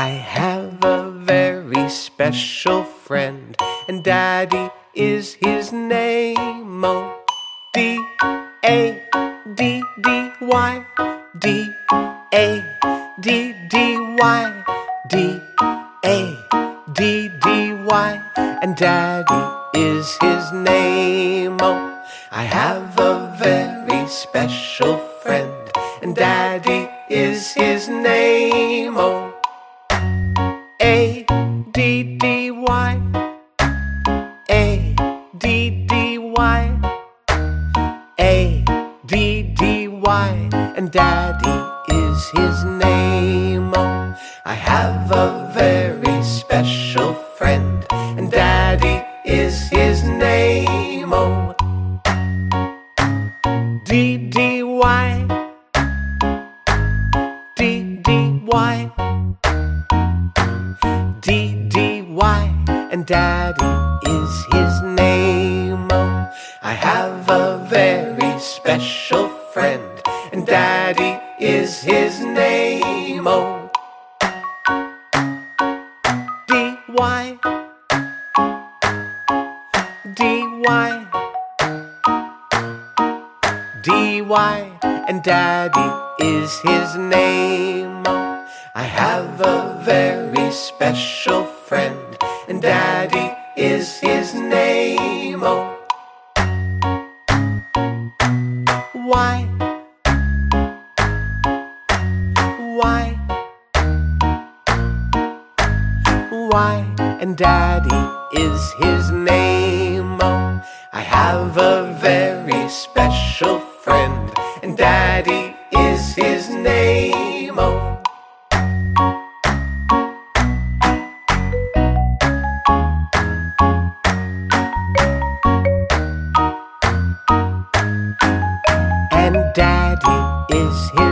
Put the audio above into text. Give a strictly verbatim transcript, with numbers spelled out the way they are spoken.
I have a very special friend, and Daddy is his name. Oh, D A D D Y, D A D D Y, D A D D Y, and Daddy is his name. Oh, I have a very special friend, and Daddy is his name. Oh, A D D Y, A D D Y, A D D Y, and Daddy is his name. Oh, I have a very special friend, and Daddy is his name. Oh, D D Y, D D Y, D D Y, and Daddy is his name. Oh, I have a very special friend, and Daddy is his name. Oh, D Y, D Y, D Y, and Daddy is his name. Oh, I have a very special friend, and Daddy is his name. Oh, Y, Y, Y, and Daddy is his name. Oh, I have a very special friend, and Daddy is his name. Oh, and Daddy is his